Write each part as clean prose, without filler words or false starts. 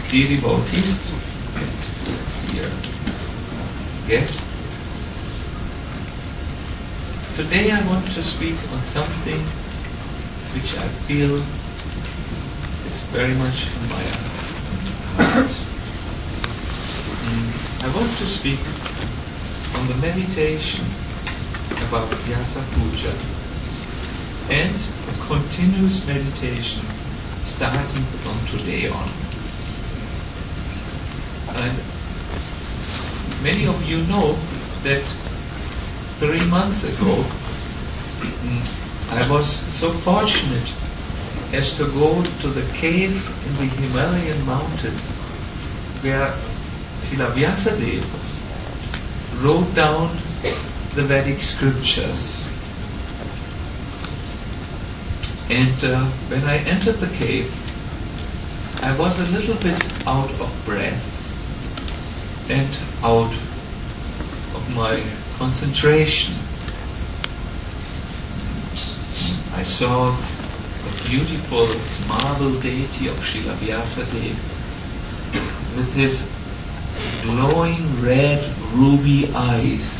dear devotees, dear guests. Today I want to speak on something which I feel is very much in my heart. I want to speak on the meditation about Vyasa Puja and a continuous meditation starting from today on. And many of you know that 3 months ago I was so fortunate as to go to the cave in the Himalayan mountain where Srila Vyasadeva wrote down the Vedic scriptures. And when I entered the cave, I was a little bit out of breath and out of my concentration. I saw the beautiful marble deity of Srila Vyasadeva with his glowing red ruby eyes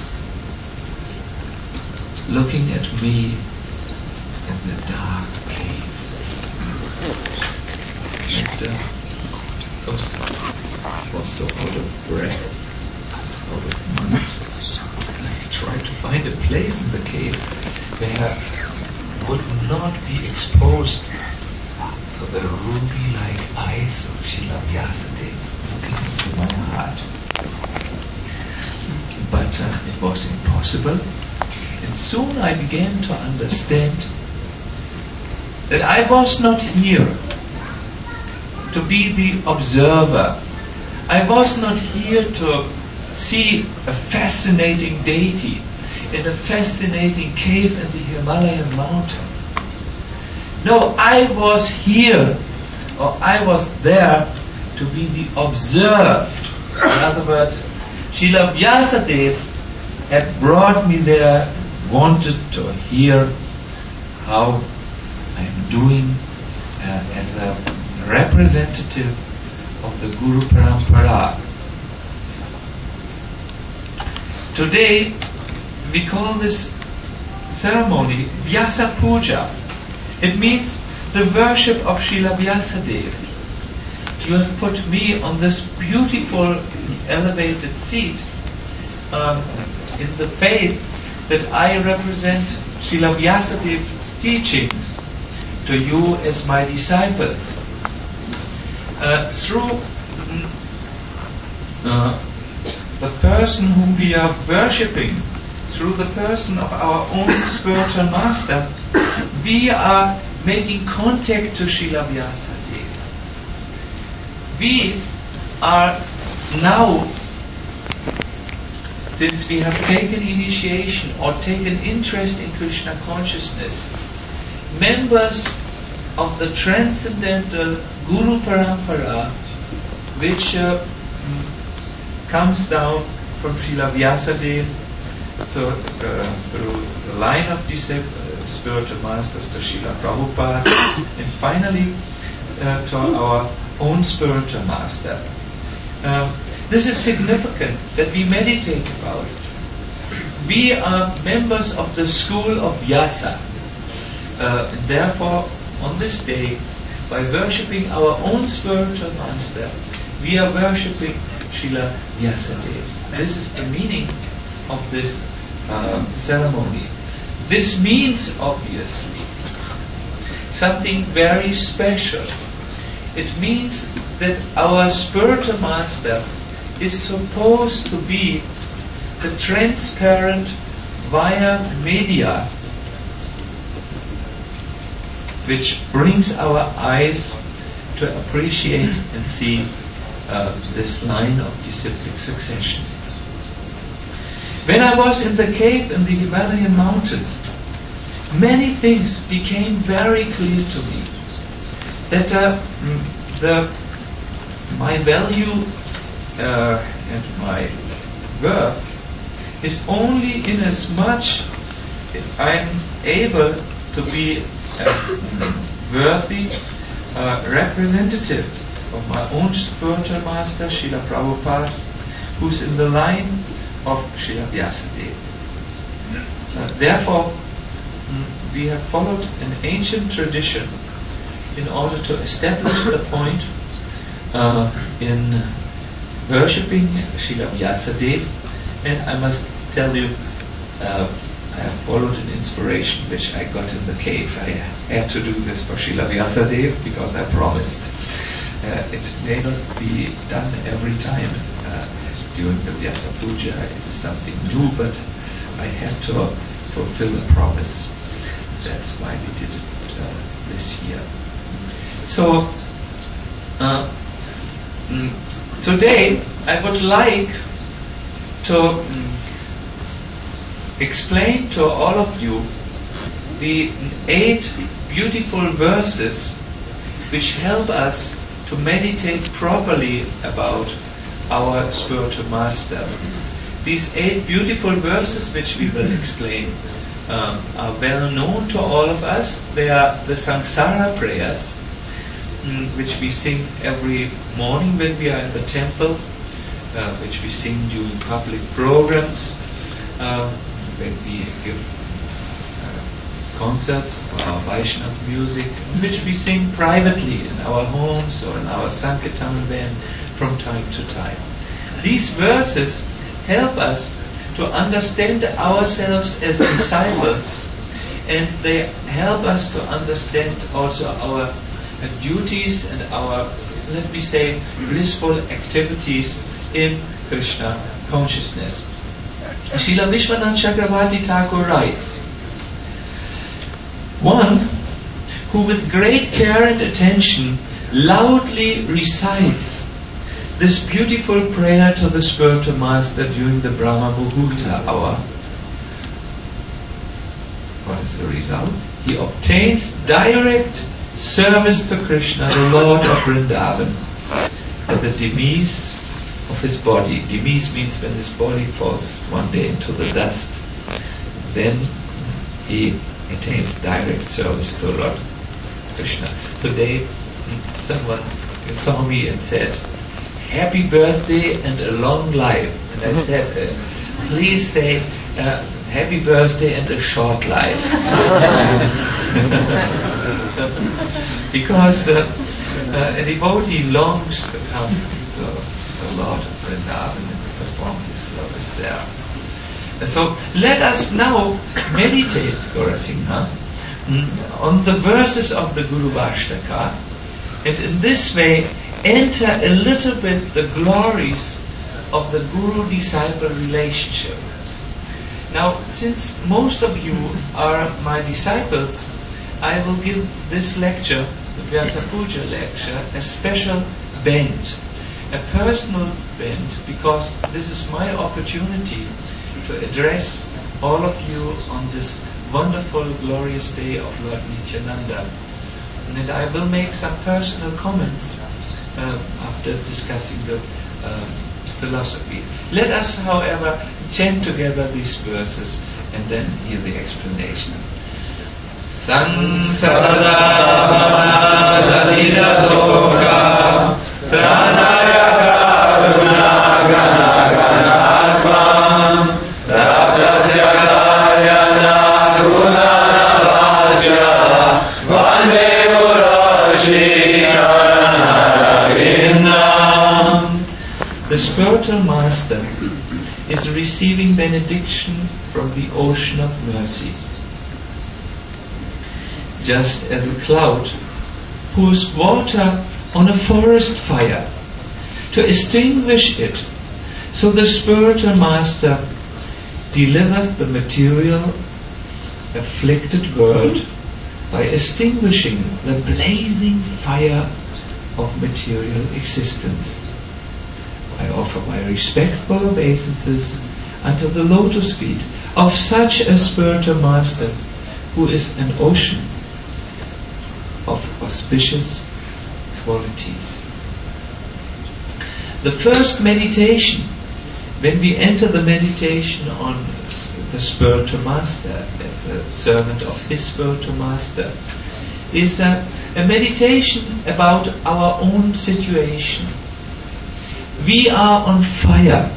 looking at me in the dark cave. And I was so out of breath, out of mind. I tried to find a place in the cave where I would not be exposed to the ruby-like eyes of Srila Vyasadeva looking into my heart. But it was impossible. And soon I began to understand that I was not here to be the observer. I was not here to see a fascinating deity in a fascinating cave in the Himalayan mountains. No, I was here, or I was there to be the observed. In other words, Srila Vyasadeva had brought me there, wanted to hear how I am doing as a representative of the Guru Parampara. Today we call this ceremony Vyasa Puja. It means the worship of Srila Vyasadeva. You have put me on this beautiful elevated seat in the faith that I represent Srila Vyasadeva's teachings to you as my disciples. Through the person whom we are worshipping, through the person of our own spiritual master, we are making contact to Srila Vyasadeva. We are now, since we have taken initiation or taken interest in Krishna consciousness, members of the transcendental Guru Parampara, which comes down from Srila Vyasadeva through the line of spiritual masters to Srila Prabhupada, and finally to our own spiritual master. This is significant that we meditate about it. We are members of the school of Vyasa. Therefore, on this day, by worshipping our own spiritual master, we are worshipping Srila Vyasadeva. This is the meaning of this ceremony. This means, obviously, something very special. It means that our spiritual master is supposed to be the transparent via media which brings our eyes to appreciate and see this line of disciplic succession. When I was in the cave in the Himalayan mountains, many things became very clear to me. That my value and my worth is only in as much I'm able to be a worthy representative of my own spiritual master, Srila Prabhupada, who's in the line of Srila Vyasadeva. Therefore, we have followed an ancient tradition in order to establish the point in worshipping Srila Vyasadeva. And I must tell you, I have followed an inspiration which I got in the cave. I had to do this for Srila Vyasadeva because I promised. It may not be done every time during the Vyasa Puja. It is something new, but I had to fulfill a promise. That's why we did it this year. So, today I would like to explain to all of you the 8 beautiful verses which help us to meditate properly about our spiritual master. These 8 beautiful verses which we will explain are well known to all of us. They are the Samsara prayers, which we sing every morning when we are in the temple, which we sing during public programs, when we give concerts for our Vaishnava music, which we sing privately in our homes or in our Sankirtan van from time to time. These verses help us to understand ourselves as disciples, and they help us to understand also our duties and our, let me say, blissful activities in Krishna consciousness. Srila Vishwanath Chakravarti Thakur writes, one who with great care and attention loudly recites this beautiful prayer to the spiritual master during the Brahma Muhurta hour, what is the result? He obtains direct service to Krishna, the Lord of Vrindavan, at the demise of his body. Demise means when his body falls one day into the dust. Then he attains direct service to Lord Krishna. Today, someone saw me and said, "Happy birthday and a long life." And I said, please say, "Happy birthday and a short life." Because a devotee longs to come to the Lord of Vrindavan and perform his service there. So let us now meditate, Gaurasingha, on the verses of the Guru Vashtaka, and in this way enter a little bit the glories of the Guru-disciple relationship. Now, since most of you are my disciples, I will give this lecture, the Vyasa Puja lecture, a special bent, a personal bent, because this is my opportunity to address all of you on this wonderful, glorious day of Lord Nityananda. And I will make some personal comments after discussing the philosophy. Let us, however, chant together these verses and then hear the explanation. Sansara Dalila Loka Tranaya Karuna Gana Ganatvam Ratasya Karyana Gunanavasya Vande Murashi Sharanaravinam. The spiritual master is receiving benediction from the ocean of mercy. Just as a cloud pours water on a forest fire to extinguish it, so the spiritual master delivers the material, afflicted world by extinguishing the blazing fire of material existence. I offer my respectful obeisances unto the lotus feet of such a spiritual master who is an ocean of auspicious qualities. The first meditation, when we enter the meditation on the spiritual master as a servant of his spiritual master, is a meditation about our own situation. We are on fire.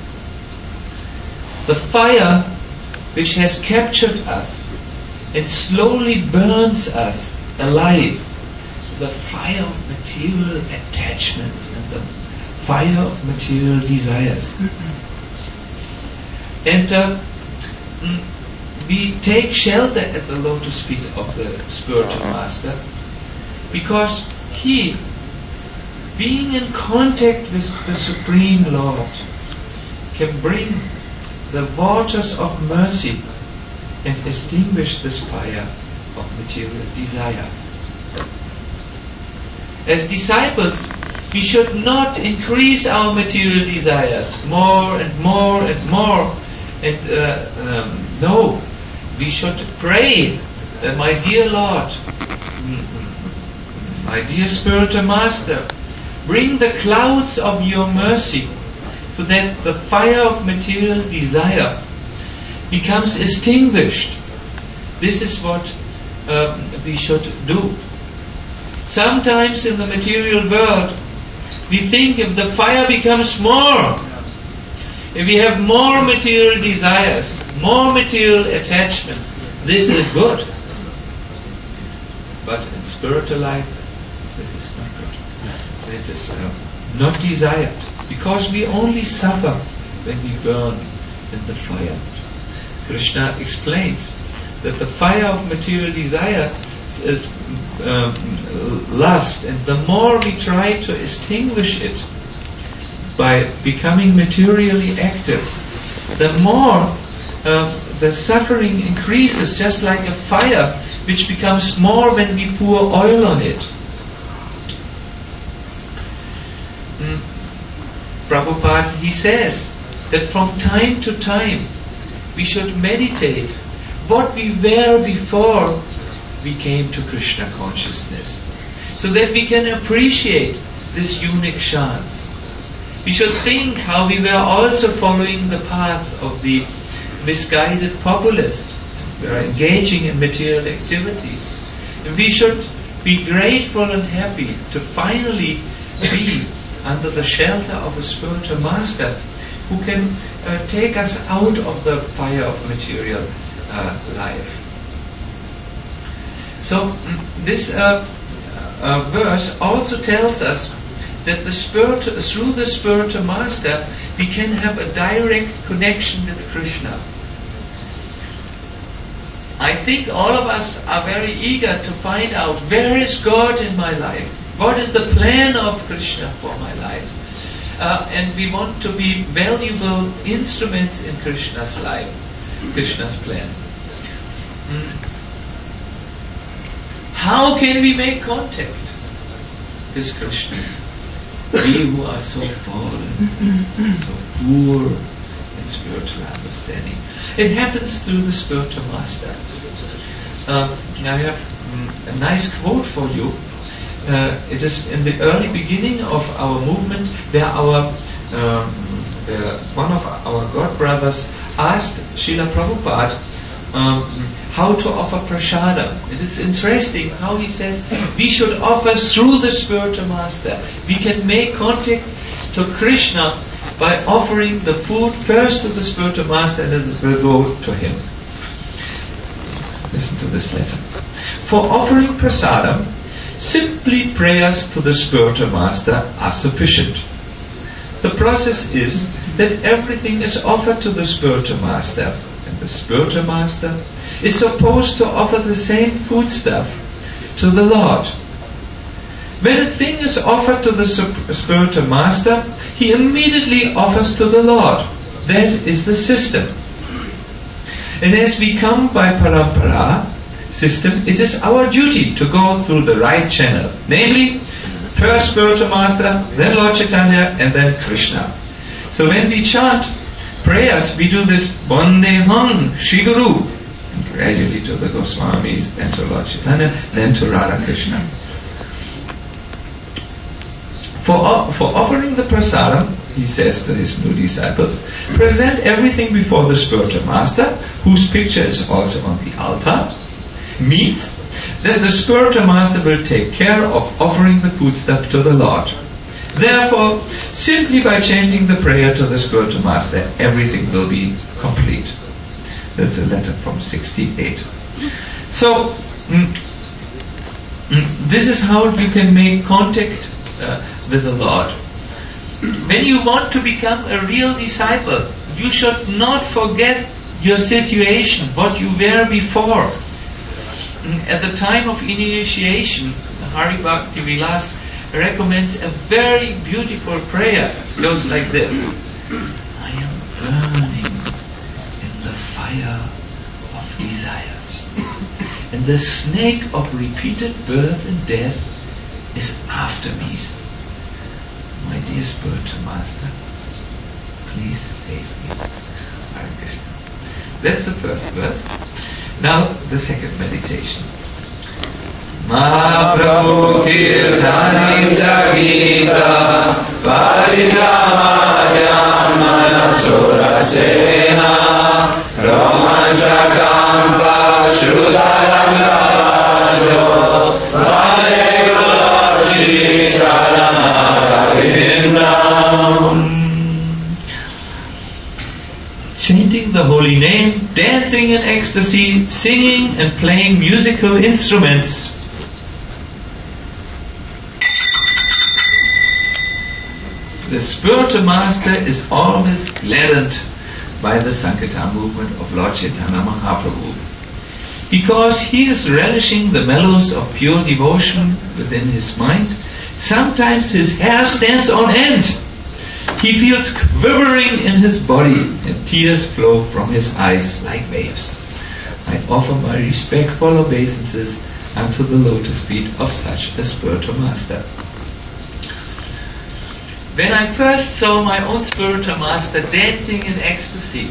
The fire which has captured us and slowly burns us alive. The fire of material attachments and the fire of material desires. And we take shelter at the lotus feet of the spiritual master, because he, being in contact with the Supreme Lord, can bring the waters of mercy and extinguish this fire of material desire. As disciples, we should not increase our material desires more and more and more. And no, we should pray that, my dear Lord, my dear spiritual master, bring the clouds of your mercy so that the fire of material desire becomes extinguished. This is what we should do. Sometimes in the material world, we think if the fire becomes more, if we have more material desires, more material attachments, this is good. But in spiritual life, this is not good. It is not desired, because we only suffer when we burn in the fire. Krishna explains that the fire of material desire is lust, and the more we try to extinguish it by becoming materially active, the more the suffering increases, just like a fire which becomes more when we pour oil on it. Prabhupada, he says that from time to time we should meditate what we were before we came to Krishna consciousness, so that we can appreciate this unique chance. We should think how we were also following the path of the misguided populace. We are engaging in material activities. And we should be grateful and happy to finally be under the shelter of a spiritual master who can take us out of the fire of material life. So this verse also tells us that through the spiritual master we can have a direct connection with Krishna. I think all of us are very eager to find out, where is God in my life? What is the plan of Krishna for my life? And we want to be valuable instruments in Krishna's life, Krishna's plan. How can we make contact with Krishna? We who are so fallen, so poor in spiritual understanding. It happens through the spiritual master. I have a nice quote for you. It is in the early beginning of our movement where one of our god brothers asked Srila Prabhupada how to offer prasadam. It is interesting how he says we should offer through the spiritual master. We can make contact to Krishna by offering the food first to the spiritual master and then it will go to him. Listen to this letter. For offering prasadam, simply prayers to the spiritual master are sufficient. The process is that everything is offered to the spiritual master, and the spiritual master is supposed to offer the same foodstuff to the Lord. When a thing is offered to the spiritual master, he immediately offers to the Lord. That is the system. And as we come by parampara system, it is our duty to go through the right channel. Namely, first spiritual master, then Lord Chaitanya, and then Krishna. So when we chant prayers, we do this Vandeham Shri Guru, gradually to the Goswamis, then to Lord Chaitanya, then to Radha Krishna. For offering the prasadam, he says to his new disciples, present everything before the spiritual master, whose picture is also on the altar. Means then the spiritual master will take care of offering the foodstuff to the Lord. Therefore, simply by chanting the prayer to the spiritual master, everything will be complete. That's a letter from 68. So, this is how you can make contact with the Lord. When you want to become a real disciple, you should not forget your situation, what you were before. At the time of initiation, Hari Bhakti Vilas recommends a very beautiful prayer. It goes like this: I am burning in the fire of desires, and the snake of repeated birth and death is after me. My dear spiritual master, please save me. Hare Krishna. That's the first verse. Now the second meditation. Ma Prabhu Kirtanita Gita Parikramadhyam Manasurasena Romanchakam Pashrudaram Rajo Vare Shri Charanarvindam. Chanting the holy name, dancing in ecstasy, singing and playing musical instruments. The spiritual master is always gladdened by the Sankirtan movement of Lord Chaitanya Mahaprabhu, because he is relishing the mellows of pure devotion within his mind. Sometimes his hair stands on end. He feels quivering in his body, and tears flow from his eyes like waves. I offer my respectful obeisances unto the lotus feet of such a spiritual master. When I first saw my own spiritual master dancing in ecstasy,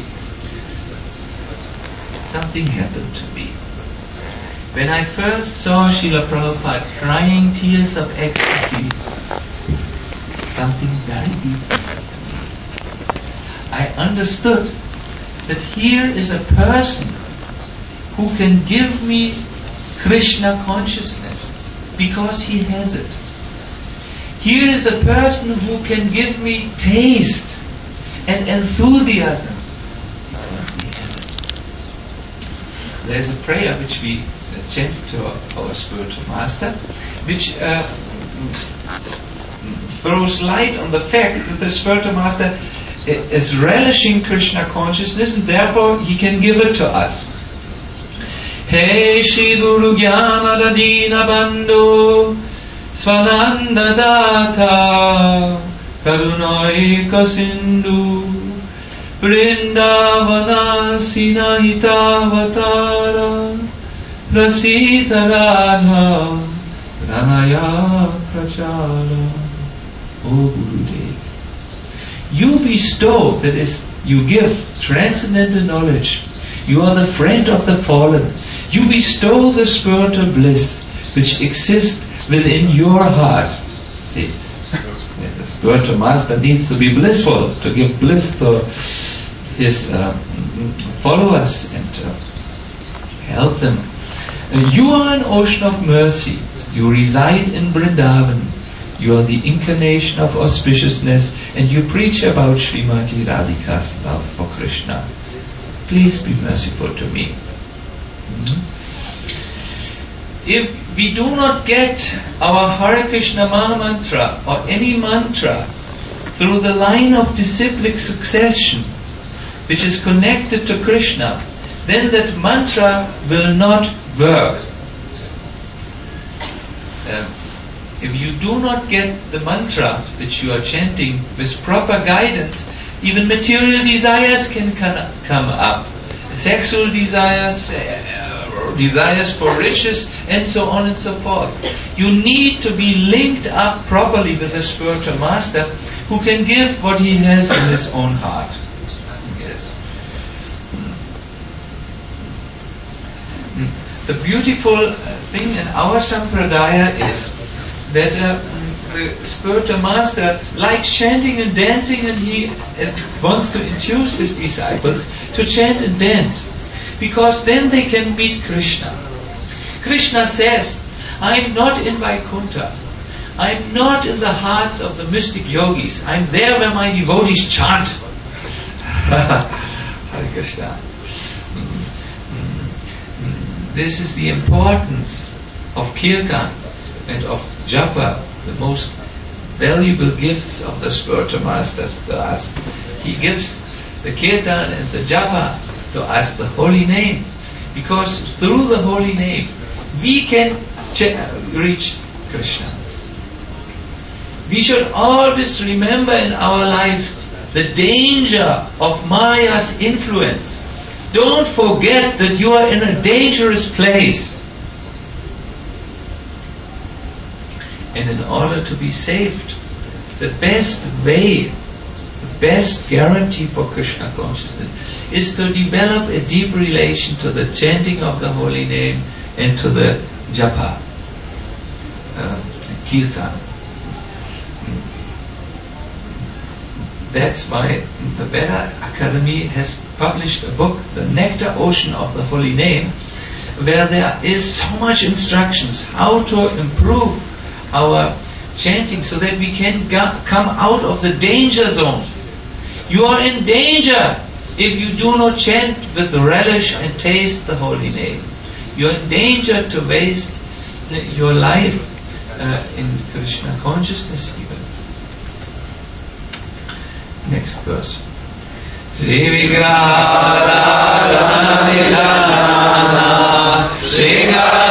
something happened to me. When I first saw Srila Prabhupada crying tears of ecstasy, something very deep happened to me. I understood that here is a person who can give me Krishna consciousness because he has it. Here is a person who can give me taste and enthusiasm because he has it. There is a prayer which we chant to our spiritual master, which throws light on the fact that the spiritual master is relishing Krishna consciousness, and therefore he can give it to us. Hey Shri Guru Jnana Dina Bandhu Svananda Data Karunaika Sindhu Vrindavana Sinahita Vatara Prasita Radha Pranaya Prachala. O Gurudev, you bestow, that is, you give transcendental knowledge. You are the friend of the fallen. You bestow the spiritual bliss which exists within your heart. See, the spiritual master needs to be blissful, to give bliss to his followers and to help them. You are an ocean of mercy. You reside in Vrindavan. You are the incarnation of auspiciousness, and you preach about Srimati Radhika's love for Krishna. Please be merciful to me. If we do not get our Hare Krishna Maha Mantra or any mantra through the line of disciplic succession which is connected to Krishna, then that mantra will not work. If you do not get the mantra which you are chanting with proper guidance, even material desires can come up. Sexual desires, desires for riches, and so on and so forth. You need to be linked up properly with the spiritual master who can give what he has in his own heart. Yes. The beautiful thing in our sampradaya is that the spiritual master likes chanting and dancing, and he wants to induce his disciples to chant and dance, because then they can meet Krishna. Krishna says, I'm not in Vaikuntha. I'm not in the hearts of the mystic yogis. I'm there where my devotees chant. Hare Krishna. This is the importance of kirtan and of japa, the most valuable gifts of the spiritual masters to us. He gives the kirtan and the japa to us, the holy name, because through the holy name we can reach Krishna. We should always remember in our lives the danger of Maya's influence. Don't forget that you are in a dangerous place. And in order to be saved, the best way, the best guarantee for Krishna consciousness is to develop a deep relation to the chanting of the holy name and to the japa, kirtan. That's why the Veda Academy has published a book, The Nectar Ocean of the Holy Name, where there is so much instructions how to improve our chanting so that we can come out of the danger zone. You are in danger if you do not chant with relish and taste the holy name. You are in danger to waste your life in Krishna consciousness even. Next verse. Shri Vigraha Shri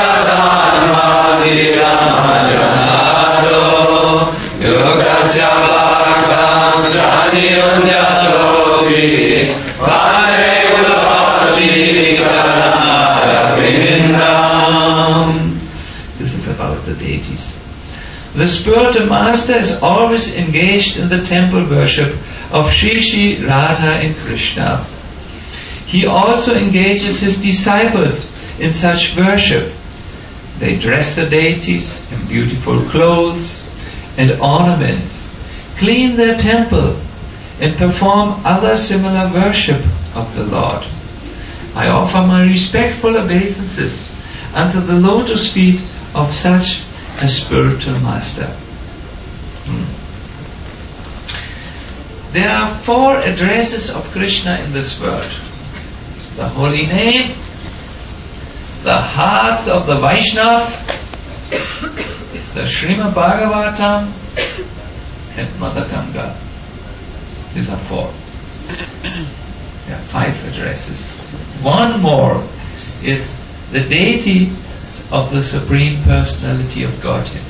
This is about the deities. The spiritual master is always engaged in the temple worship of Shri Radha and Krishna. He also engages his disciples in such worship. They dress the deities in beautiful clothes and ornaments, clean their temple, and perform other similar worship of the Lord. I offer my respectful obeisances unto the lotus feet of such a spiritual master. There are 4 addresses of Krishna in this world. The holy name, the hearts of the Vaishnav, the Srimad Bhagavatam, and Mother Ganga. These are 4. There are 5 addresses. One more is the deity of the Supreme Personality of Godhead.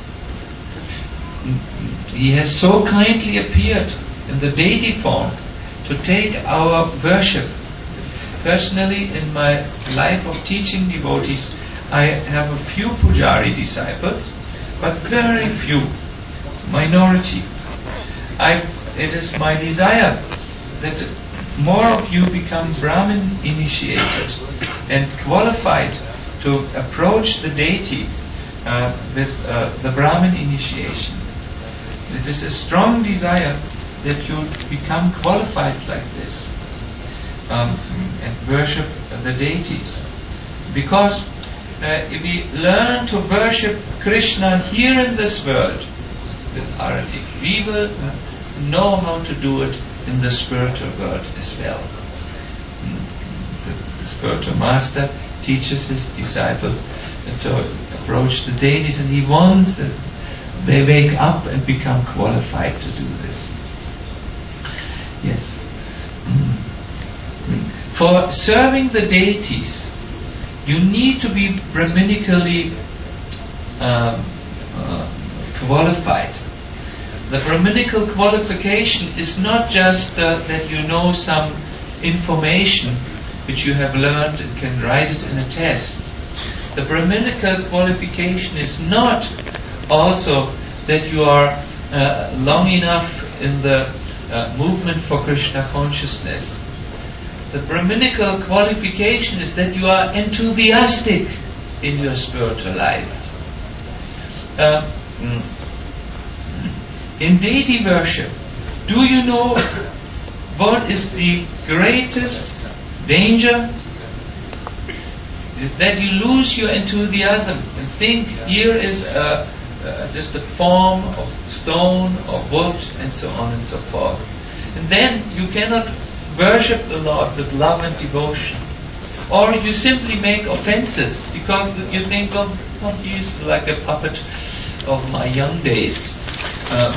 He has so kindly appeared in the deity form to take our worship. Personally, in my life of teaching devotees, I have a few Pujari disciples, but very few, minority. It is my desire that more of you become Brahmin initiated and qualified to approach the deity with the Brahmin initiation. It is a strong desire that you become qualified like this and worship the deities. Because if we learn to worship Krishna here in this world with arati, we will know how to do it in the spiritual world as well. The spiritual master teaches his disciples to approach the deities, and he wants that they wake up and become qualified to do this. Yes. For serving the deities, you need to be Brahminically qualified. The Brahminical qualification is not just that you know some information which you have learned and can write it in a test. The Brahminical qualification is not also that you are long enough in the movement for Krishna consciousness. The Brahminical qualification is that you are enthusiastic in your spiritual life. In deity worship, do you know what is the greatest danger? that you lose your enthusiasm and think here is just a form of stone or wood and so on and so forth. And then you cannot worship the Lord with love and devotion. Or you simply make offenses because you think, oh, he's like a puppet of my young days. And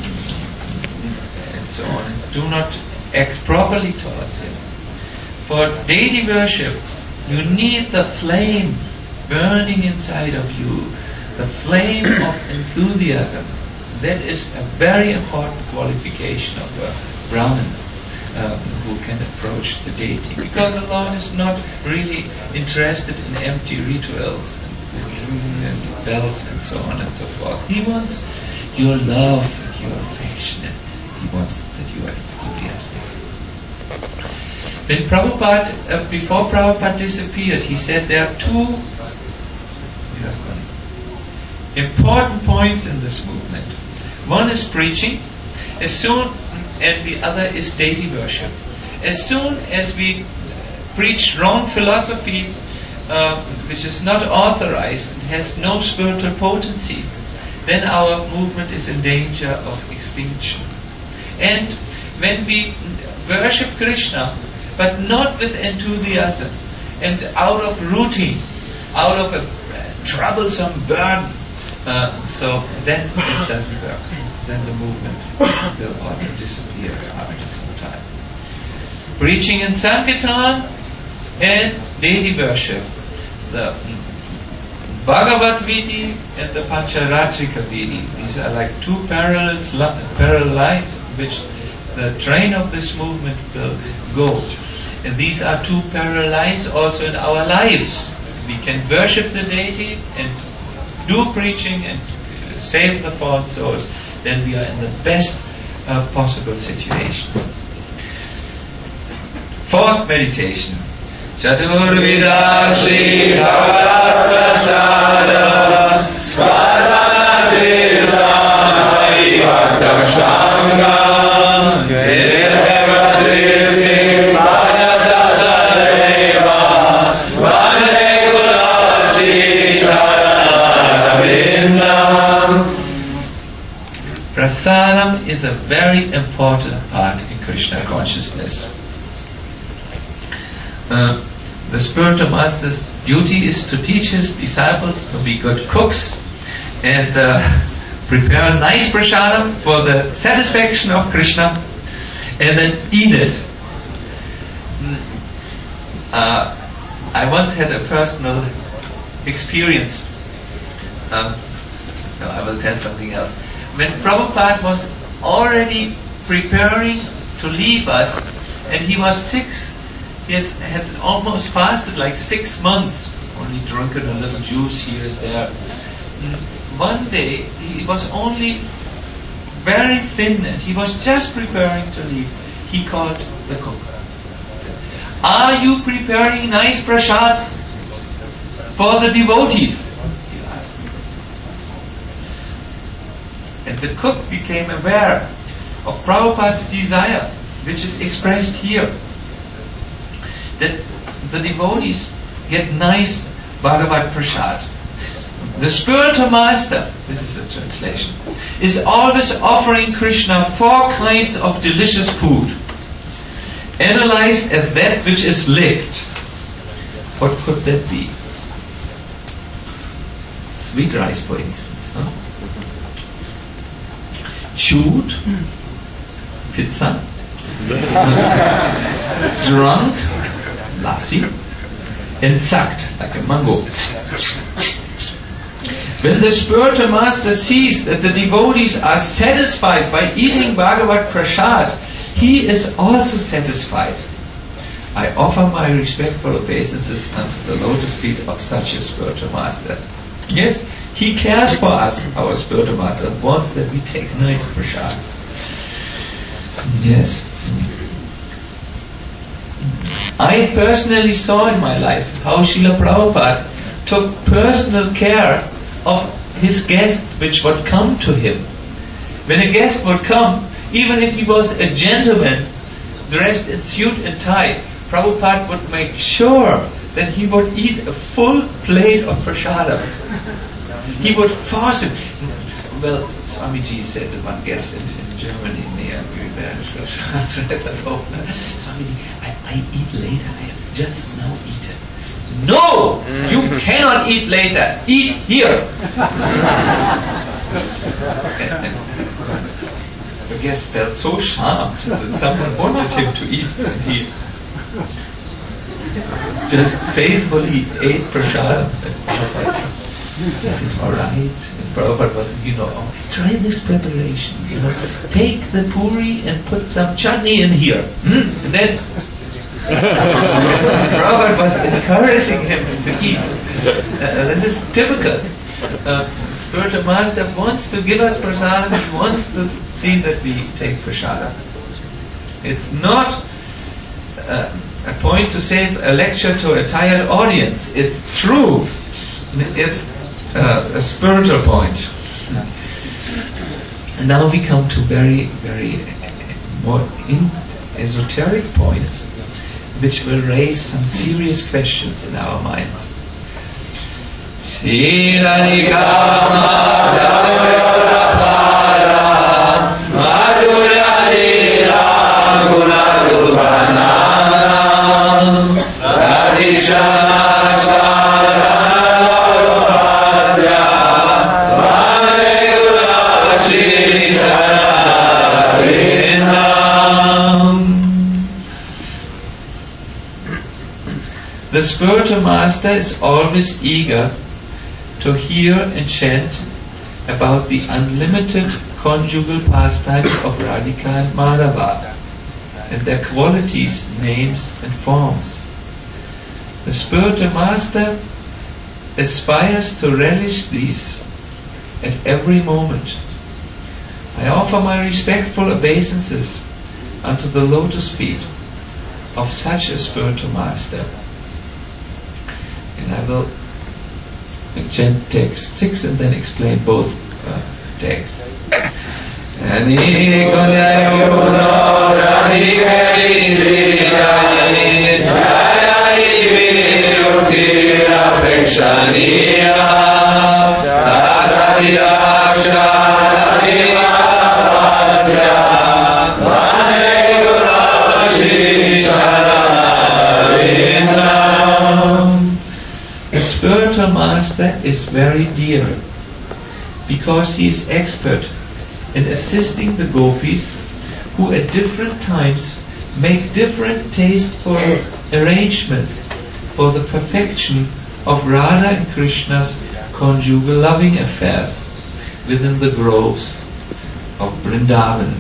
so on. And do not act properly towards him. For daily worship, you need the flame burning inside of you, the flame of enthusiasm. That is a very important qualification of a Brahmin who can approach the deity. Because the Lord is not really interested in empty rituals and bells and so on and so forth. He wants your love and your affection. He wants that you are enthusiastic. When Prabhupada, before Prabhupada disappeared, he said there are two important points in this movement. One is preaching, and the other is deity worship. As soon as we preach wrong philosophy, which is not authorized and has no spiritual potency, then our movement is in danger of extinction. And when we worship Krishna, but not with enthusiasm and out of routine, out of a troublesome burden, so then it doesn't work. Then the movement will also disappear after some time. Preaching in Sankirtan and deity worship. The Bhagavad Vidi and the Pancharatrika Vidi. These are like two parallel lines which the train of this movement will go. And these are two parallel lines also in our lives. We can worship the deity and do preaching and save the fallen souls. Then we are in the best possible situation. Fourth meditation. Chaturvida Shri Bhagavat Prasada Svadatirtha Hari Bhakta Sangam Virhavatirthi Bhagata Sadeva Vande Kulasi Charanavindam. Prasadam is a very important part in Krishna consciousness. The spiritual master's duty is to teach his disciples to be good cooks and prepare a nice prasadam for the satisfaction of Krishna and then eat it. I once had a personal experience. I will tell something else. When Prabhupada was already preparing to leave us and he was sick, he had almost fasted like 6 months, only drunken a little juice here and there. One day he was only very thin and he was just preparing to leave. He called the cook. Are you preparing nice prasad for the devotees? He asked. And the cook became aware of Prabhupada's desire, which is expressed here, that the devotees get nice Bhagavad Prasad. The spiritual master, this is the translation, is always offering Krishna 4 kinds of delicious food, analyzed as that which is licked. What could that be? Sweet rice, for instance. Huh? Chewed, pizza, drunk, lassi, and sucked, like a mango. When the spiritual master sees that the devotees are satisfied by eating Bhagavad Prasad, he is also satisfied. I offer my respectful obeisances unto the lotus feet of such a spiritual master. Yes, he cares for us, our spiritual master, and wants that we take nice prasad. Yes. I personally saw in my life how Srila Prabhupada took personal care of his guests which would come to him. When a guest would come, even if he was a gentleman dressed in suit and tie, Prabhupada would make sure that he would eat a full plate of prasada. He would force him. Well, Swamiji said to one guest in Germany near Swamiji, I eat later. I have just now eaten. No! You cannot eat later. Eat here. And the guest felt so charmed that someone wanted him to eat, and he just faithfully ate prasad. Is it alright? And Prabhupada was, try this preparation. Take the puri and put some chutney in here. And then Prabhupada was encouraging him to eat. This is typical. Spiritual Master wants to give us prasad. He wants to see that we take prasada. It's not a point to save a lecture to a tired audience. It's true. It's a spiritual point. And now we come to very, very more esoteric points, which will raise some serious questions in our minds. The spiritual master is always eager to hear and chant about the unlimited conjugal pastimes of Radhika and Madhava and their qualities, names and forms. The spiritual master aspires to relish these at every moment. I offer my respectful obeisances unto the lotus feet of such a spiritual master. And I will chant text 6 and then explain both texts. The spiritual master is very dear because he is expert in assisting the gopis who at different times make different tasteful arrangements for the perfection of Radha and Krishna's conjugal loving affairs within the groves of Vrindavan.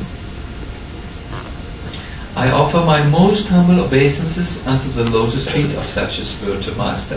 I offer my most humble obeisances unto the lotus feet of such a spiritual master.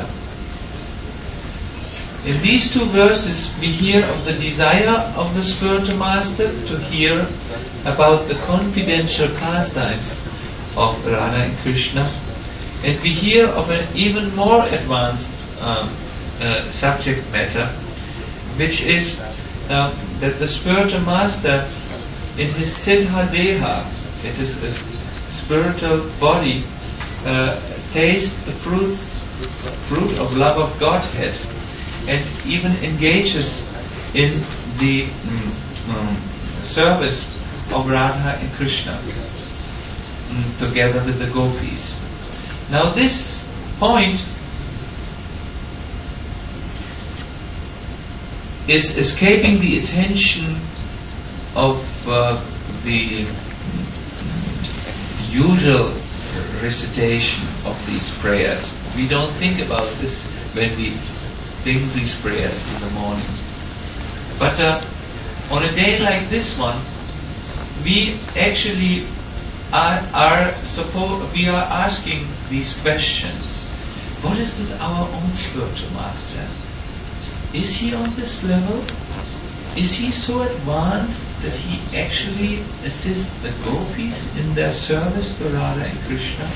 In these two verses we hear of the desire of the spiritual master to hear about the confidential pastimes of Radha and Krishna, and we hear of an even more advanced subject matter, which is that the spiritual master in his Siddha Deha, it is a spiritual body, tastes the fruit of love of Godhead, and even engages in the service of Radha and Krishna together with the gopis. Now this point is escaping the attention of the usual recitation of these prayers. We don't think about this when we sing these prayers in the morning. But on a day like this one, we actually are asking these questions. What is with our own spiritual master? Is he on this level? Is he so advanced that he actually assists the gopis in their service to Radha and Krishna?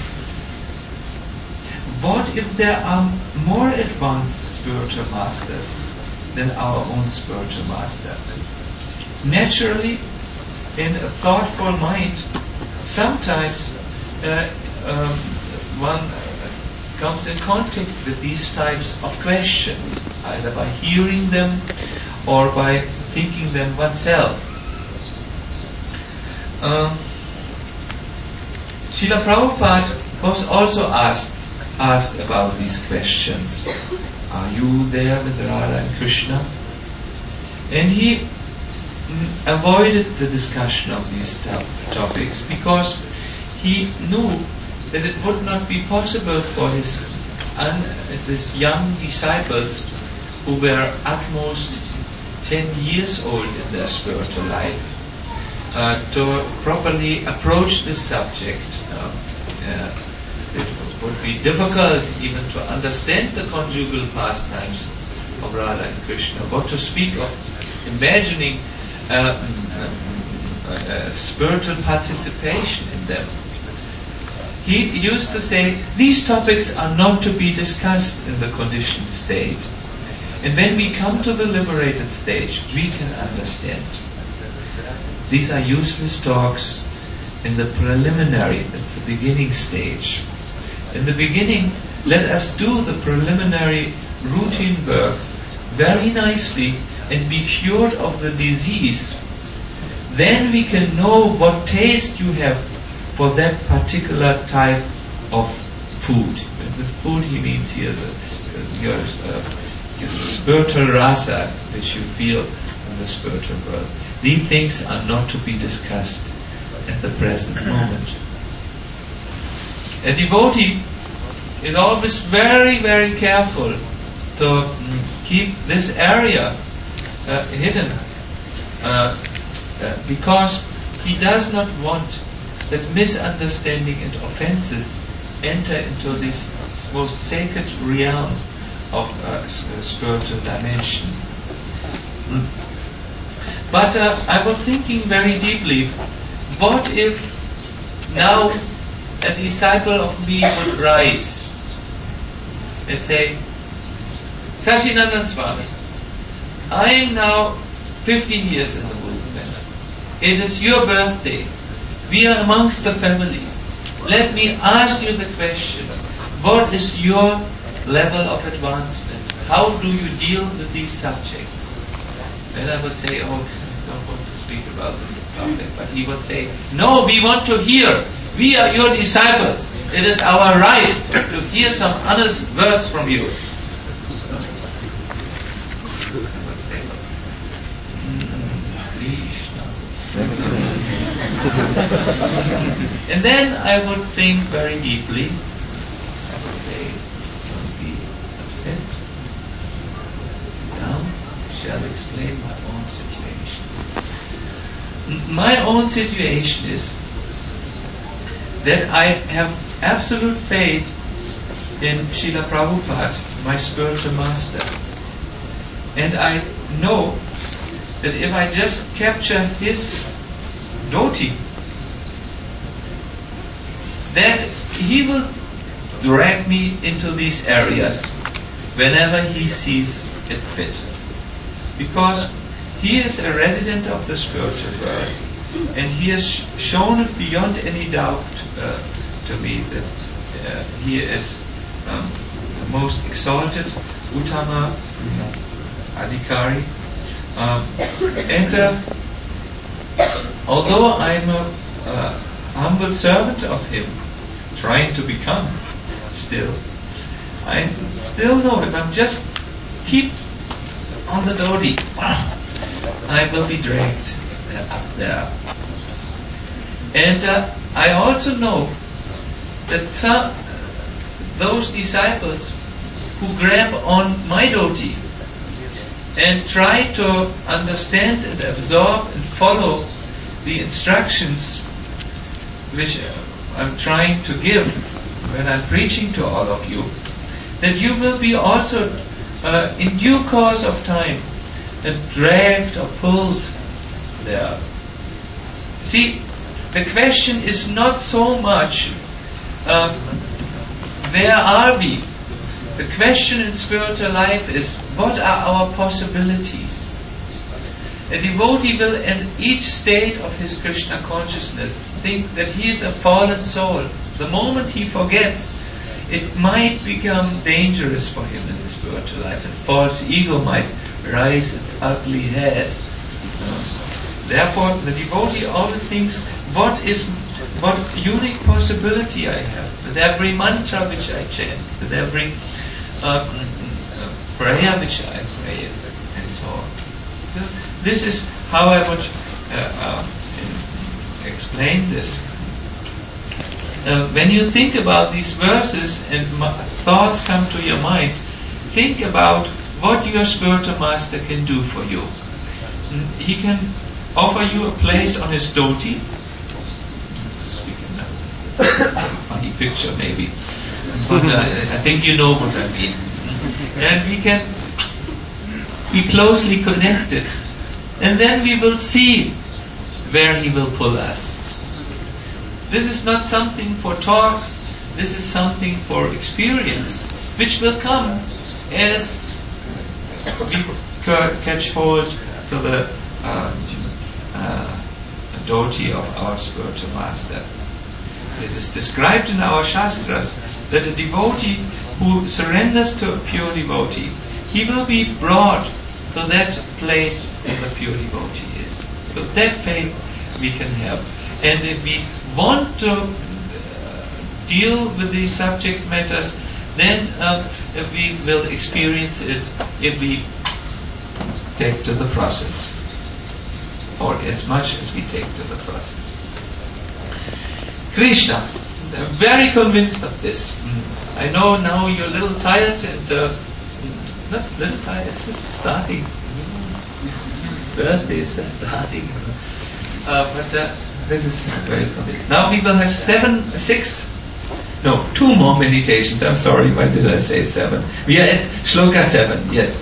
What if there are more advanced spiritual masters than our own spiritual master? Naturally, in a thoughtful mind, sometimes one comes in contact with these types of questions, either by hearing them or by thinking them oneself. Srila Prabhupada was also asked about these questions. Are you there with Radha and Krishna? And he avoided the discussion of these topics because he knew that it would not be possible for his young disciples, who were at most 10 years old in their spiritual life, to properly approach this subject. It would be difficult even to understand the conjugal pastimes of Radha and Krishna, what to speak of imagining spiritual participation in them. He used to say, these topics are not to be discussed in the conditioned state. And when we come to the liberated stage, we can understand. These are useless talks in the preliminary, it's the beginning stage. In the beginning, let us do the preliminary routine work very nicely and be cured of the disease. Then we can know what taste you have for that particular type of food. And with food he means here your spiritual rasa, which you feel in the spiritual world. These things are not to be discussed at the present moment. A devotee is always very, very careful to keep this area hidden because he does not want that misunderstanding and offenses enter into this most sacred realm of spiritual dimension. But I was thinking very deeply, what if now a disciple of me would rise and say, Sachinandan Swami, I am now 15 years in the movement. It is your birthday. We are amongst the family. Let me ask you the question, what is your level of advancement? How do you deal with these subjects? And I would say, oh, I don't want to speak about this in public. But he would say, no, we want to hear. We are your disciples. It is our right to hear some honest words from you. And then I would think very deeply. I would say, don't be upset. Sit down. I shall explain my own situation. My own situation is that I have absolute faith in Srila Prabhupada, my spiritual master. And I know that if I just capture his dhoti, that he will drag me into these areas whenever he sees it fit. Because he is a resident of the spiritual world, and he has shown it beyond any doubt to me that he is the most exalted Uttama Adhikari. And although I'm a humble servant of him, trying to become still, I still know if I'm just keep on the dhoti, I will be dragged up there. And I also know that those disciples who grab on my dhoti and try to understand and absorb and follow the instructions which I'm trying to give when I'm preaching to all of you, that you will be also in due course of time dragged or pulled there. See, the question is not so much where are we? The question in spiritual life is, what are our possibilities? A devotee will in each state of his Krishna consciousness think that he is a fallen soul. The moment he forgets it might become dangerous for him in the spiritual life, and false ego might rise its ugly head. Therefore, the devotee always thinks, what unique possibility I have with every mantra which I chant, with every prayer which I pray, and so on. This is how I would explain this. When you think about these verses and thoughts come to your mind, think about what your spiritual master can do for you. He can offer you a place on his dhoti. Funny picture maybe, but I think you know what I mean. And we can be closely connected, and then we will see where he will pull us. This is not something for talk, this is something for experience, which will come as we catch hold to the dhoti of our spiritual master. It is described in our Shastras that a devotee who surrenders to a pure devotee, he will be brought to that place where the pure devotee is. So that faith we can have. And if we want to deal with these subject matters, then we will experience it if we take to the process, or as much as we take to the process. Krishna, I'm very convinced of this. I know now you're a little tired, and not little tired, it's just starting. Birthday is just starting. But this is very convinced. Now we will have 2 more meditations. I'm sorry, why did I say 7? We are at Shloka 7, yes.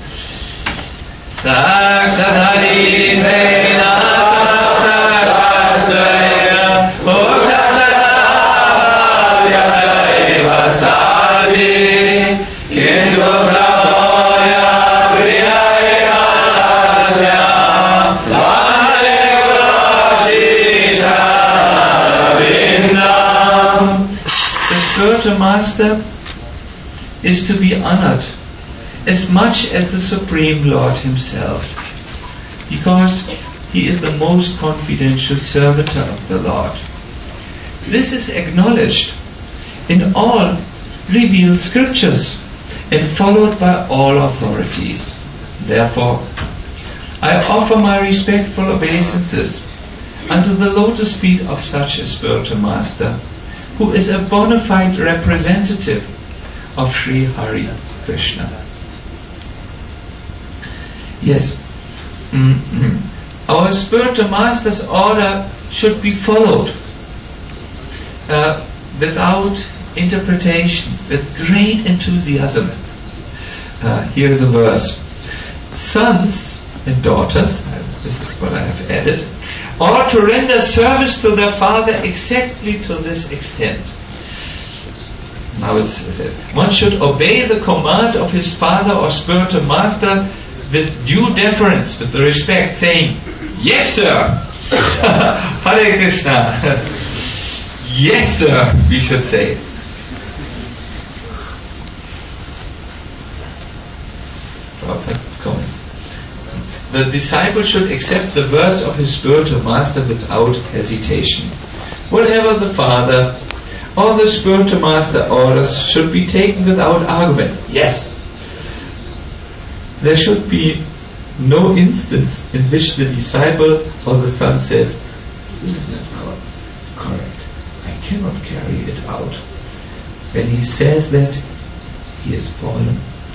Saksadhari Vena Shastaya Bhutadaya Sadi Kindu Brahmoya Priyaya Asya The spiritual master is to be honored as much as the Supreme Lord himself, because he is the most confidential servitor of the Lord. This is acknowledged in all revealed scriptures and followed by all authorities. Therefore, I offer my respectful obeisances unto the lotus feet of such a spiritual master, who is a bona fide representative of Sri Hari Krishna. Yes, our spiritual master's order should be followed without interpretation, with great enthusiasm. Here is a verse. Sons and daughters, this is what I have added, ought to render service to their father exactly to this extent. Now it says, one should obey the command of his father or spiritual master with due deference, with the respect, saying, yes sir, Hare Krishna, yes sir, we should say. Comments. The disciple should accept the words of his spiritual master without hesitation. Whatever the father or the spiritual master orders should be taken without argument. Yes. There should be no instance in which the disciple or the son says, this is not correct. I cannot carry it out. When he says that, he is fallen.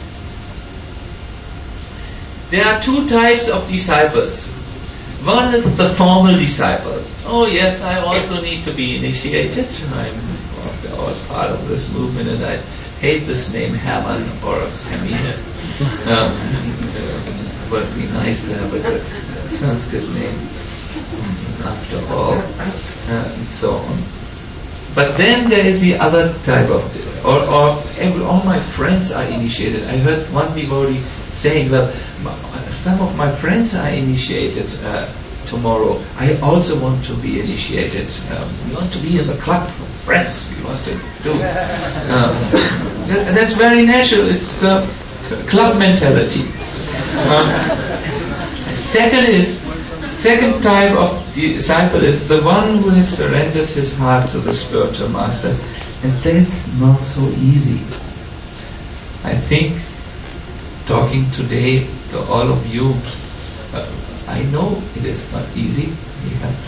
There are 2 types of disciples. One is the formal disciple. Oh yes, I also need to be initiated. I'm part of this movement, and I hate this name Hermann or Hermine. Would be nice to have a good Sanskrit name after all, and so on. But then there is the other type of, all my friends are initiated. I heard one devotee saying, well, some of my friends are initiated. tomorrow, I also want to be initiated. We want to be in the club of friends. We want to do. That's very natural. It's club mentality. Second type of disciple is the one who has surrendered his heart to the spiritual master, and that's not so easy. I think, talking today to all of you, I know it is not easy. We have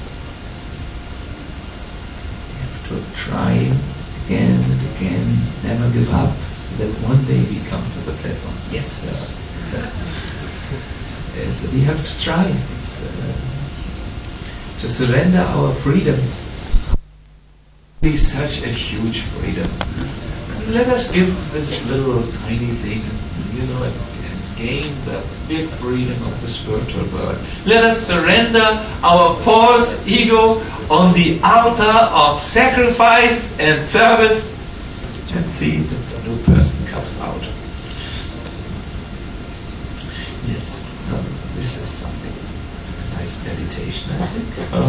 to try again and again, never give up, so that one day we come to the platform. Yes, sir. We have to try. It's, to surrender our freedom. It's such a huge freedom. Let us give this little tiny thing, and gain the big freedom of the spiritual world. Let us surrender our false ego on the altar of sacrifice and service, and see that the new person comes out. Yes, this is something, a nice meditation, I think.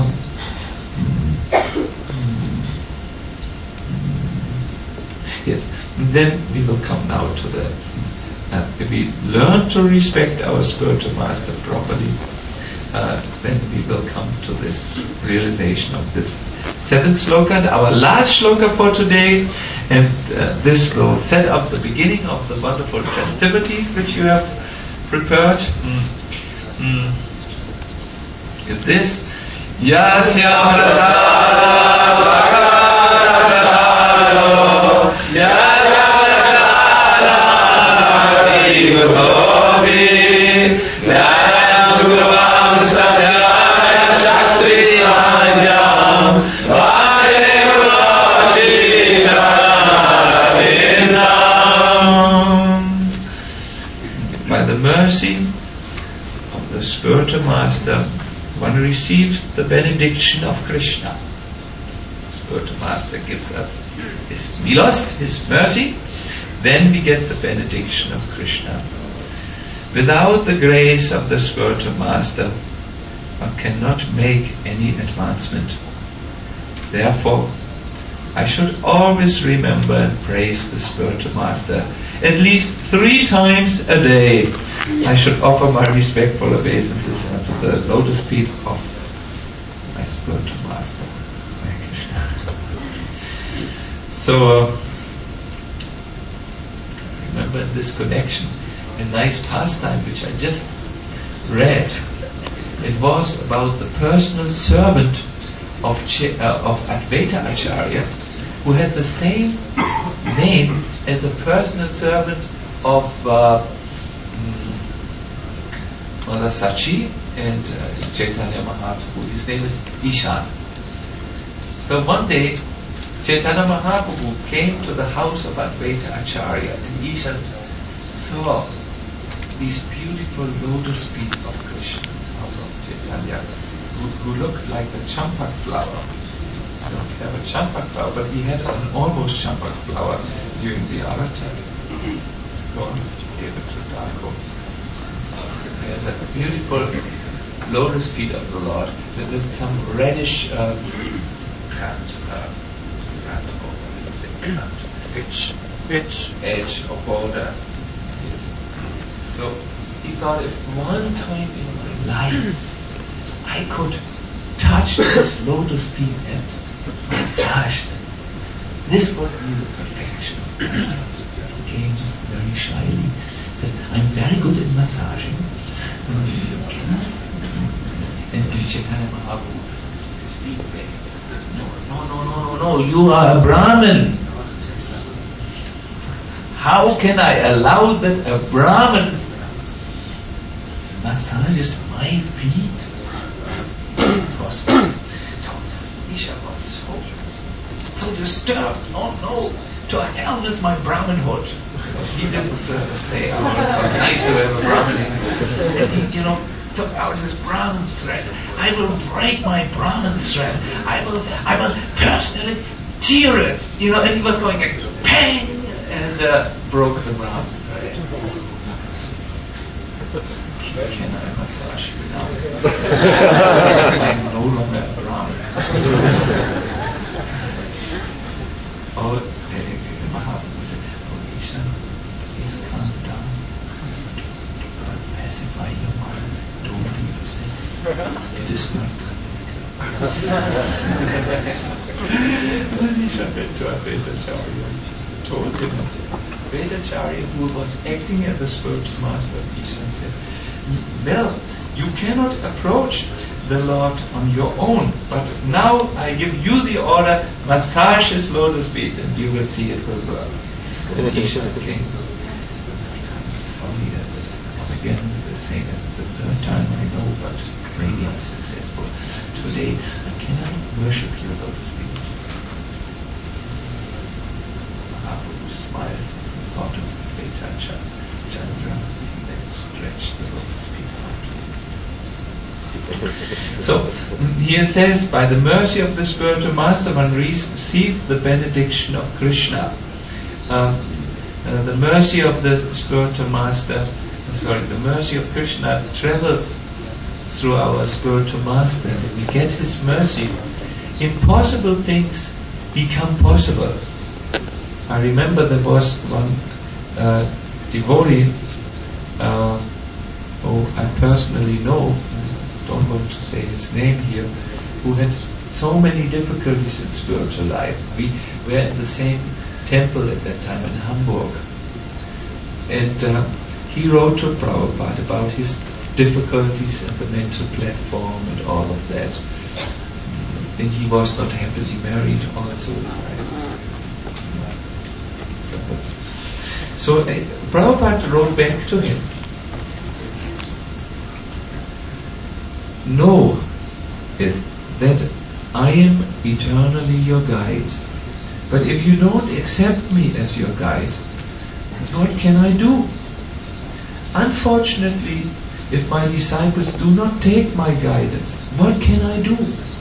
Yes, then we will come now to the. If we learn to respect our spiritual master properly, then we will come to this realization of this seventh sloka, our last sloka for today, and this will set up the beginning of the wonderful festivities which you have prepared. If this Yasya by the mercy of the spiritual master, one receives the benediction of Krishna. The spiritual master gives us his milost, his mercy, then we get the benediction of Krishna. Without the grace of the spiritual master, one cannot make any advancement. Therefore, I should always remember and praise the spiritual master. At least 3 times a day, I should offer my respectful obeisances unto the lotus feet of my spiritual master. So, remember in this connection, a nice pastime which I just read. It was about the personal servant of Advaita Acharya, who had the same name as a personal servant of Mother Sachi and Chaitanya Mahaprabhu. His name is Ishan. So one day, Chaitanya Mahaprabhu came to the house of Advaita Acharya, and Ishan saw these beautiful lotus feet of Krishna, of Chaitanya, who looked like the champak flower. I don't have a champak flower, but he had an almost champak flower during the arata. It's gone, gave it to Darko. And the beautiful lotus feet of the Lord with some reddish edge or border. So he thought, if one time in my life I could touch this lotus feet and massage them, this would be the perfection. He came just very shyly, said, I'm very good at massaging. And Chaitanya Mahaprabhu, his feet back. No, you are a Brahmin. How can I allow that a Brahmin massages my feet? So Isha was so disturbed. Oh no, to hell with my Brahminhood. He didn't say, oh, it's so nice to have a Brahmin. And he, took out his Brahmin thread. I will break my Brahmin thread. I will personally tear it. And he was going like, pang, and broke the Brahmin thread. Can I massage you now? I'm no longer around. Or Mahaprabhu said, "Oh, Ishan, please calm down. Pacify your mind. Don't be upset. It is not good." Then Ishan went to Advaitacharya, told him. Advaitacharya, who was acting as the spiritual master of Ishan, said, "Well, you cannot approach the Lord on your own, but now I give you the order, massage his lotus feet, and you will see it will work." And Ishan came. Sorry, again the same as the third time I know, but maybe I'm successful. Today I cannot worship your lotus feet. Mahaprabhu smiled, thought of Advaitacharya, and then stretched the lotus feet out. So here says, by the mercy of the spiritual master, one receives the benediction of Krishna. The mercy of the spiritual master, the mercy of Krishna travels through our spiritual master. When we get his mercy, impossible things become possible. I remember there was one devotee who I personally know, don't want to say his name here, who had so many difficulties in spiritual life. We were in the same temple at that time in Hamburg, and he wrote to Prabhupada about his difficulties in the mental platform and all of that. And he was not happily married also. So Prabhupada wrote back to him, "Know that I am eternally your guide, but if you don't accept me as your guide, what can I do? Unfortunately, if my disciples do not take my guidance, what can I do?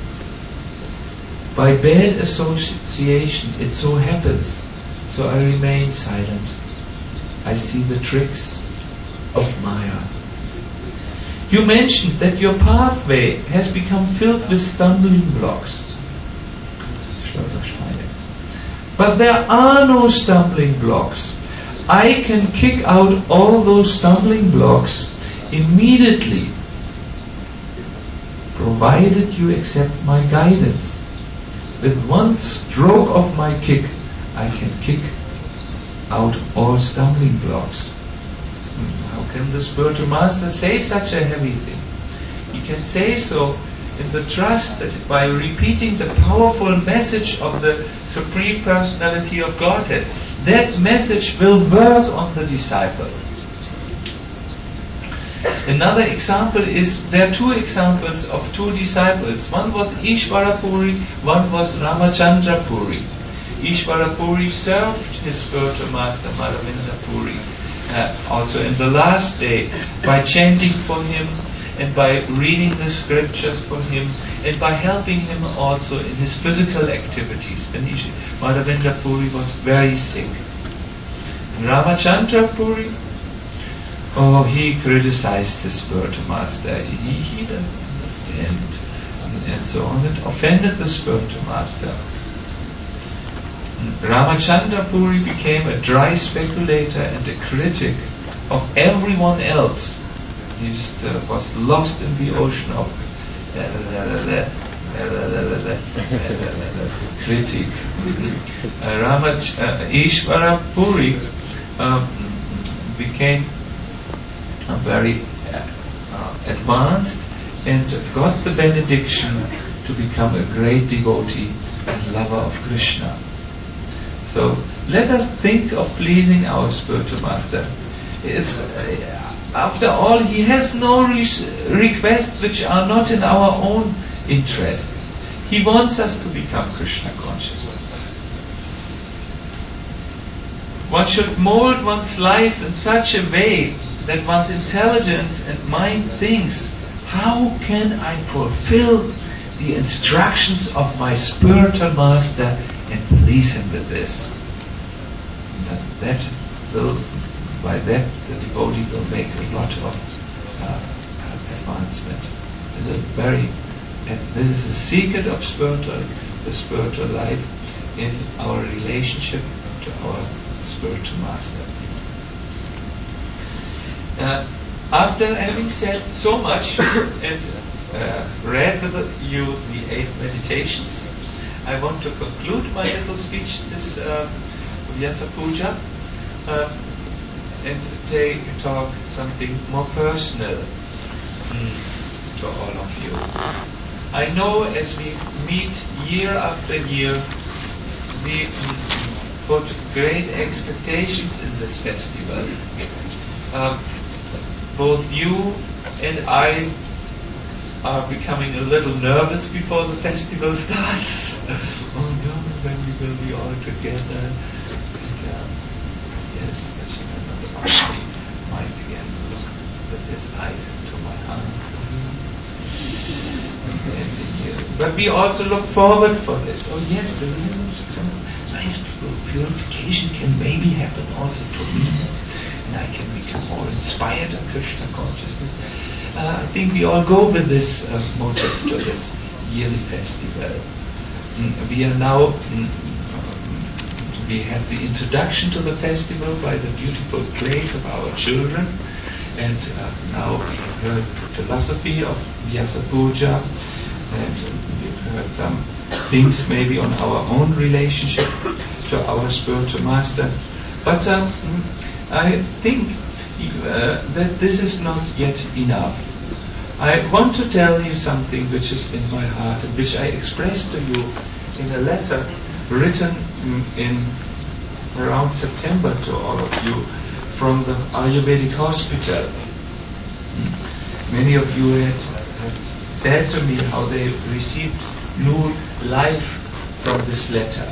By bad association it so happens, so I remain silent. I see the tricks of Maya. You mentioned that your pathway has become filled with stumbling blocks. But there are no stumbling blocks. I can kick out all those stumbling blocks immediately, provided you accept my guidance. With one stroke of my kick, I can kick out all stumbling blocks." How can the spiritual master say such a heavy thing? He can say so in the trust that by repeating the powerful message of the Supreme Personality of Godhead, that message will work on the disciple. Another example is, there are two examples of two disciples. One was Ishvara Puri, one was Ramachandra Puri. Ishvara Puri served his spiritual master Madhavinda Puri also in the last day by chanting for him and by reading the scriptures for him and by helping him also in his physical activities when Madhavinda Puri was very sick. And Ramachandra Puri, he criticized his spiritual master. He doesn't understand, and so on. It offended the spiritual master. Ramachandra Puri became a dry speculator and a critic of everyone else. He was lost in the ocean of critic. Ishvara Puri became very advanced and got the benediction to become a great devotee and lover of Krishna. So let us think of pleasing our spiritual master. After all, he has no requests which are not in our own interests. He wants us to become Krishna conscious. One should mold one's life in such a way that one's intelligence and mind thinks, how can I fulfill the instructions of my spiritual master and please him with this? By that the devotee will make a lot of advancement. This is the secret of the spiritual life in our relationship to our spiritual master. After having said so much and read with you the 8 meditations, I want to conclude my little speech this Vyasa Puja and talk something more personal to all of you. I know as we meet year after year, we put great expectations in this festival. Both you and I are becoming a little nervous before the festival starts. Oh no, when we will be all together. And, yes, might again look with his eyes into my heart. But we also look forward for this. Oh yes, there is some nice purification can maybe happen also for me. And I can become more inspired of Krishna consciousness. I think we all go with this motive to this yearly festival. We are now, we have the introduction to the festival by the beautiful plays of our children. And now we have heard the philosophy of Vyasa Puja. And we've heard some things maybe on our own relationship to our spiritual master. But I think that this is not yet enough. I want to tell you something which is in my heart and which I expressed to you in a letter written in around September to all of you from the Ayurvedic hospital. Many of you had said to me how they received new life from this letter.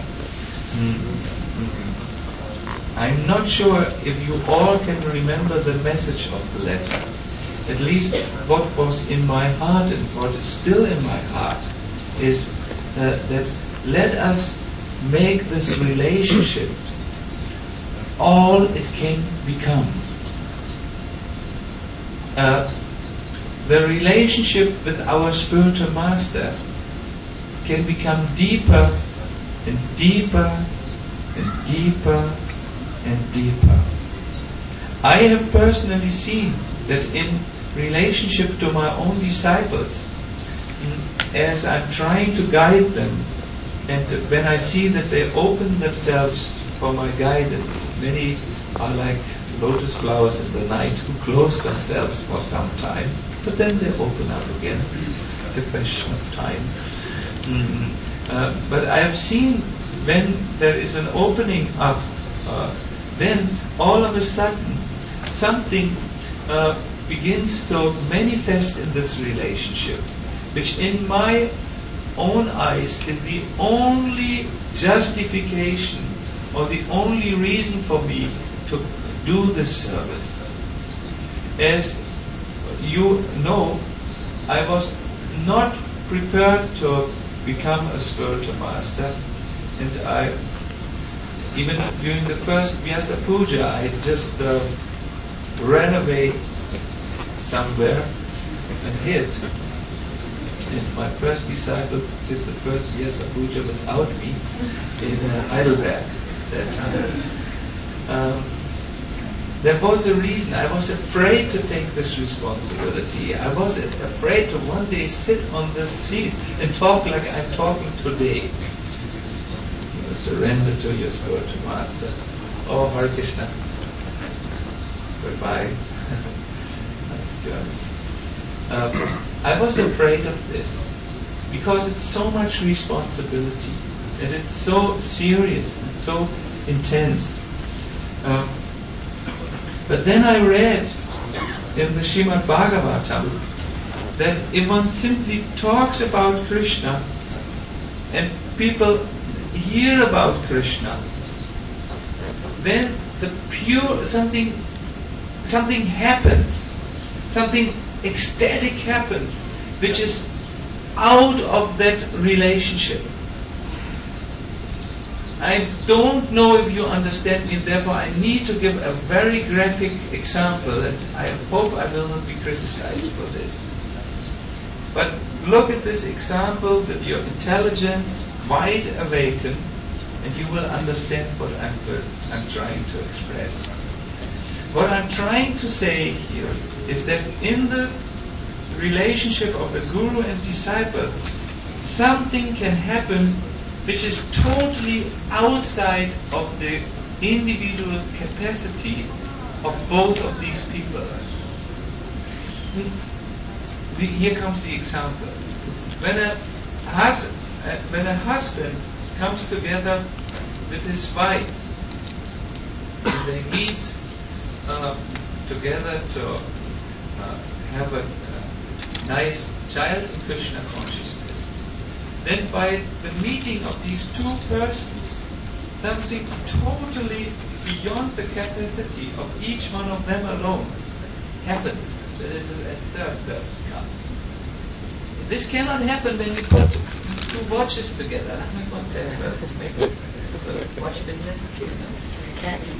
I'm not sure if you all can remember the message of the letter. At least what was in my heart and what is still in my heart is that let us make this relationship all it can become. The relationship with our spiritual master can become deeper and deeper and deeper and deeper. I have personally seen that in relationship to my own disciples, as I'm trying to guide them, and when I see that they open themselves for my guidance, many are like lotus flowers in the night who close themselves for some time, but then they open up again. It's a question of time. But I have seen when there is an opening up, then all of a sudden something begins to manifest in this relationship, which in my own eyes is the only justification or the only reason for me to do this service. As you know, I was not prepared to become a spiritual master, and I, even during the first Vyasa Puja, I just ran away somewhere and hid. And my first disciples did the first Vyasa Puja without me in Heidelberg that time. There was a reason. I was afraid to take this responsibility. I was afraid to one day sit on this seat and talk like I'm talking today. You surrender to your spiritual master. Oh, Hare Krishna. Goodbye. Nice journey. I was afraid of this because it's so much responsibility and it's so serious and so intense. But then I read in the Srimad Bhagavatam that if one simply talks about Krishna and people hear about Krishna, then the pure something happens, something ecstatic happens, which is out of that relationship. I don't know if you understand me, therefore I need to give a very graphic example, and I hope I will not be criticized for this. But look at this example with your intelligence wide awakened, and you will understand what I'm trying to express. What I'm trying to say here is that in the relationship of the guru and disciple, something can happen which is totally outside of the individual capacity of both of these people. Here comes the example. When a husband comes together with his wife, and they meet together to have a nice child in Krishna consciousness, then by the meeting of these two persons, something totally beyond the capacity of each one of them alone happens. That is, a third person comes. This cannot happen when you put two watches together. Watch business.